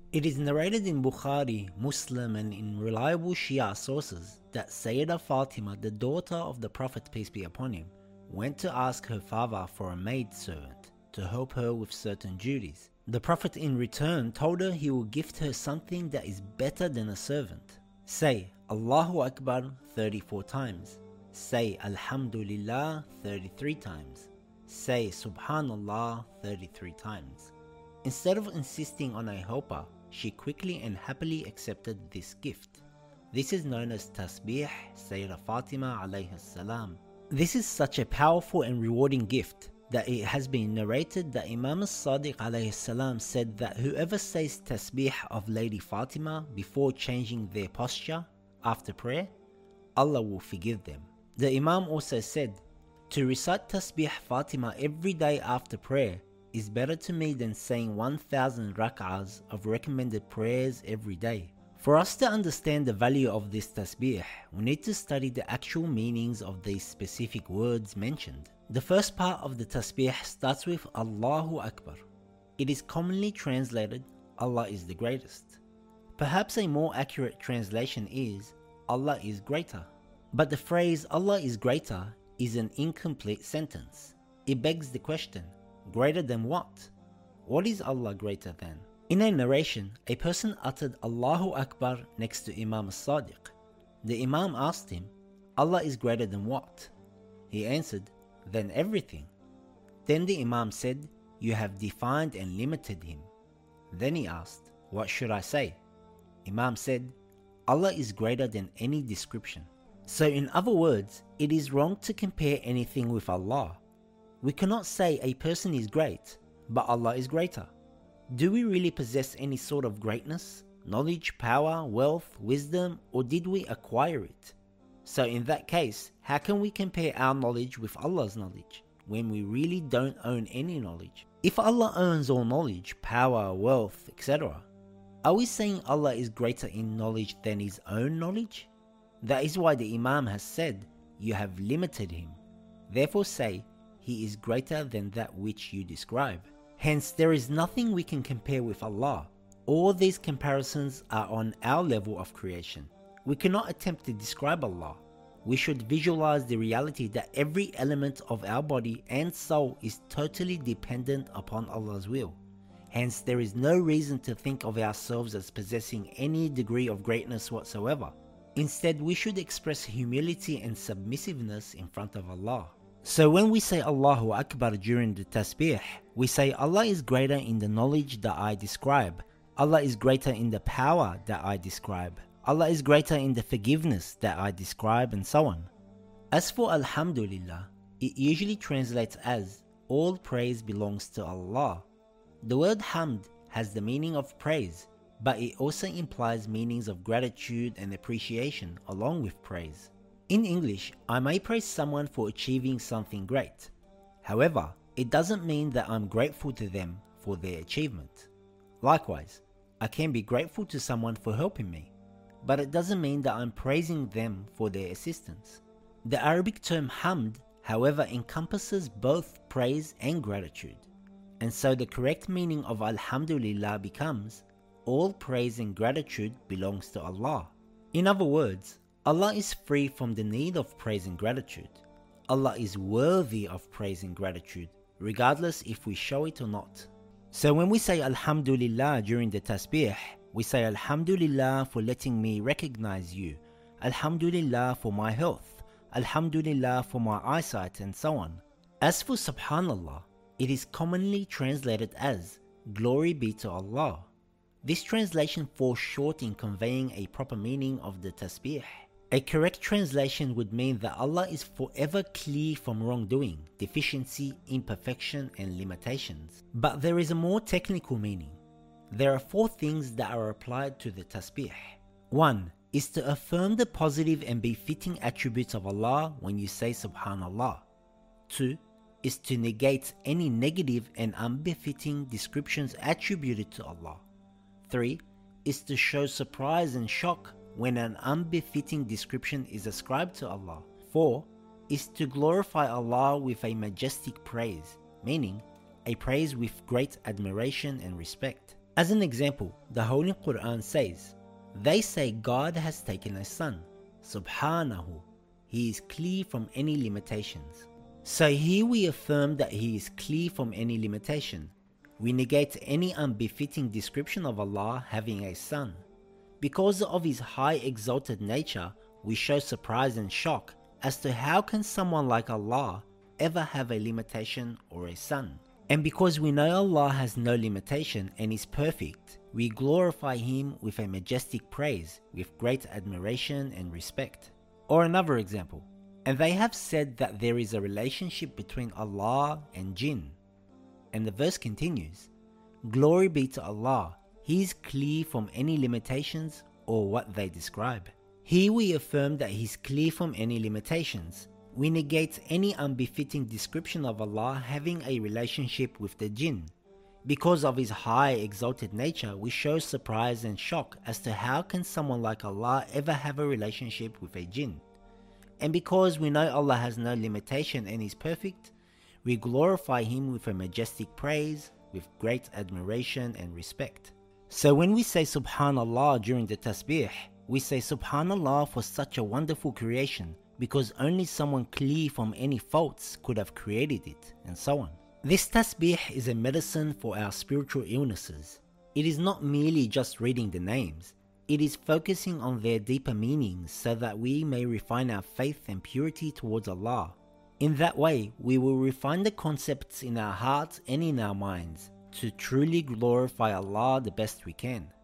It is narrated in Bukhari, Muslim and in reliable Shia sources that Sayyidah Fatima, the daughter of the Prophet peace be upon him, went to ask her father for a maidservant to help her with certain duties. The Prophet in return told her he will gift her something that is better than a servant. Say Allahu Akbar 34 times. Say Alhamdulillah 33 times. Say Subhanallah 33 times. Instead of insisting on a helper, she quickly and happily accepted this gift. This is known as Tasbih Sayyidah Fatima alayhi salam. This is such a powerful and rewarding gift that it has been narrated that Imam as-Sadiq alayhi salam said that whoever says Tasbih of Lady Fatima before changing their posture after prayer, Allah will forgive them. The Imam also said, to recite Tasbih Fatima every day after prayer is better to me than saying 1000 rak'ahs of recommended prayers every day. For us to understand the value of this tasbih, we need to study the actual meanings of these specific words mentioned. The first part of the tasbih starts with Allahu Akbar. It is commonly translated, Allah is the greatest. Perhaps a more accurate translation is, Allah is greater. But the phrase Allah is greater is an incomplete sentence. It begs the question, greater than what? What is Allah greater than? In a narration, a person uttered Allahu Akbar next to Imam as-Sadiq. The Imam asked him, Allah is greater than what? He answered, than everything. Then the Imam said, you have defined and limited him. Then he asked, what should I say? Imam said, Allah is greater than any description. So in other words, it is wrong to compare anything with Allah. We cannot say a person is great, but Allah is greater. Do we really possess any sort of greatness, knowledge, power, wealth, wisdom, or did we acquire it? So in that case, how can we compare our knowledge with Allah's knowledge, when we really don't own any knowledge? If Allah owns all knowledge, power, wealth, etc., are we saying Allah is greater in knowledge than His own knowledge? That is why the Imam has said, you have limited Him. Therefore say, He is greater than that which you describe. Hence, there is nothing we can compare with Allah. All these comparisons are on our level of creation. We cannot attempt to describe Allah. We should visualize the reality that every element of our body and soul is totally dependent upon Allah's will. Hence, there is no reason to think of ourselves as possessing any degree of greatness whatsoever. Instead, we should express humility and submissiveness in front of Allah. So when we say Allahu Akbar during the tasbih, we say Allah is greater in the knowledge that I describe. Allah is greater in the power that I describe. Allah is greater in the forgiveness that I describe, and so on. As for Alhamdulillah, it usually translates as all praise belongs to Allah. The word hamd has the meaning of praise, but it also implies meanings of gratitude and appreciation along with praise. In English, I may praise someone for achieving something great. However, it doesn't mean that I'm grateful to them for their achievement. Likewise, I can be grateful to someone for helping me, but it doesn't mean that I'm praising them for their assistance. The Arabic term hamd, however, encompasses both praise and gratitude. And so the correct meaning of Alhamdulillah becomes, all praise and gratitude belongs to Allah. In other words, Allah is free from the need of praise and gratitude. Allah is worthy of praise and gratitude, regardless if we show it or not. So when we say Alhamdulillah during the tasbih, we say Alhamdulillah for letting me recognize you, Alhamdulillah for my health, Alhamdulillah for my eyesight, and so on. As for Subhanallah, it is commonly translated as Glory be to Allah. This translation falls short in conveying a proper meaning of the tasbih. A correct translation would mean that Allah is forever clear from wrongdoing, deficiency, imperfection, and limitations. But there is a more technical meaning. There are 4 things that are applied to the tasbih. 1 is to affirm the positive and befitting attributes of Allah when you say Subhanallah. 2 is to negate any negative and unbefitting descriptions attributed to Allah. 3 is to show surprise and shock when an unbefitting description is ascribed to Allah. 4 is to glorify Allah with a majestic praise, meaning a praise with great admiration and respect. As an example, the Holy Quran says, "They say God has taken a son. Subhanahu, He is clear from any limitations." So here we affirm that He is clear from any limitation. We negate any unbefitting description of Allah having a son. Because of His high exalted nature, we show surprise and shock as to how can someone like Allah ever have a limitation or a son. And because we know Allah has no limitation and is perfect, we glorify Him with a majestic praise, with great admiration and respect. Or another example, and they have said that there is a relationship between Allah and jinn. And the verse continues, "Glory be to Allah, He is clear from any limitations or what they describe." Here we affirm that He is clear from any limitations. We negate any unbefitting description of Allah having a relationship with the jinn. Because of His high exalted nature, we show surprise and shock as to how can someone like Allah ever have a relationship with a jinn. And because we know Allah has no limitation and is perfect, we glorify Him with a majestic praise, with great admiration and respect. So when we say Subhanallah during the tasbih, we say Subhanallah for such a wonderful creation, because only someone clear from any faults could have created it, and so on. This tasbih is a medicine for our spiritual illnesses. It is not merely just reading the names, it is focusing on their deeper meanings so that we may refine our faith and purity towards Allah. In that way, we will refine the concepts in our hearts and in our minds to truly glorify Allah the best we can.